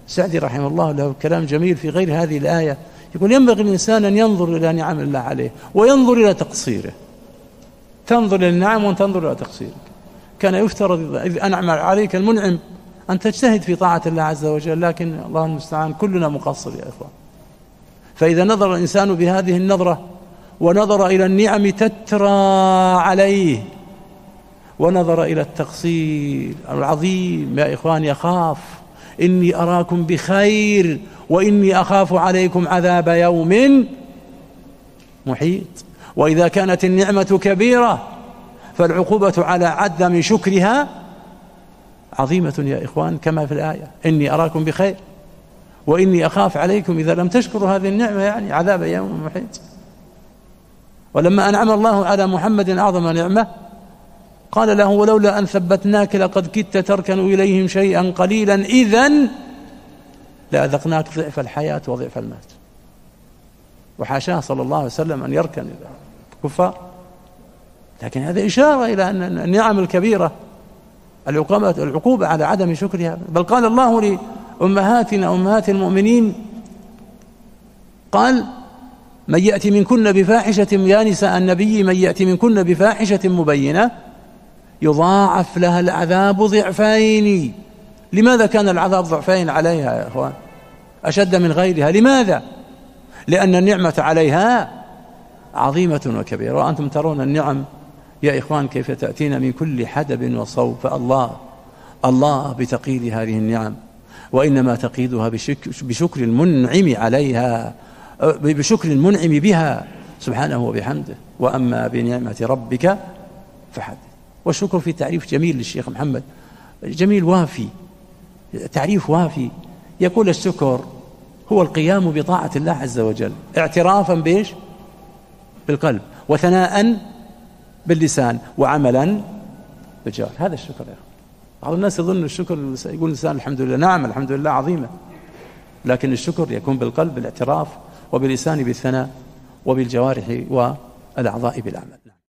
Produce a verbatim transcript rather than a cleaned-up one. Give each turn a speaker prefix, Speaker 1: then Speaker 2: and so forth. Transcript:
Speaker 1: سعدي رحمه الله له كلام جميل في غير هذه الآية، يقول ينبغي الإنسان أن ينظر إلى نعم الله عليه وينظر إلى تقصيره. تنظر إلى النعم وتنظر إلى تقصيرك. كان يفترض إذ أنعم عليك المنعم أن تجتهد في طاعة الله عز وجل، لكن الله المستعان كلنا مقصر يا إخوان. فإذا نظر الإنسان بهذه النظرة ونظر إلى النعم تترى عليه ونظر إلى التقصير العظيم يا إخوان، يخاف إني أراكم بخير وإني أخاف عليكم عذاب يوم محيط. وإذا كانت النعمة كبيرة فالعقوبة على عدم شكرها عظيمة يا إخوان، كما في الآية إني أراكم بخير وإني أخاف عليكم إذا لم تشكروا هذه النعمة يعني عذاب يوم محيط. ولما أنعم الله على محمد أعظم نعمة قال له ولولا أن ثبتناك لقد كدت تركن إليهم شيئا قليلا إذن لأذقناك ضعف الحياة وضعف الموت. وحاشاه صلى الله عليه وسلم أن يركن إلى الكفار، لكن هذا إشارة إلى أن النعم الكبيرة العقوبة, العقوبة على عدم شكرها. بل قال الله لأمهاتنا أمهات المؤمنين قال من يأتي منكن بفاحشة، يا نساء النبي من يأتي منكن بفاحشة مبينة يضاعف لها العذاب ضعفين. لماذا كان العذاب ضعفين عليها يا إخوان أشد من غيرها؟ لماذا؟ لأن النعمة عليها عظيمة وكبيرة. وأنتم ترون النعم يا إخوان كيف تأتينا من كل حدب وصوب. فالله الله بتقييد هذه النعم، وإنما تقييدها بشكر المنعم عليها، بشكر المنعم بها سبحانه وبحمده. وأما بنعمة ربك فحدث. والشكر في تعريف جميل للشيخ محمد، جميل وافي، تعريف وافي. يقول الشكر هو القيام بطاعة الله عز وجل اعترافا بإيش؟ بالقلب، وثناء باللسان، وعملا بالجوارح. هذا الشكر يا أخي. بعض الناس يظن الشكر يقول الإنسان الحمد لله، نعم الحمد لله عظيمة، لكن الشكر يكون بالقلب بالاعتراف، وباللسان بالثناء، وبالجوارح والأعضاء بالعمل.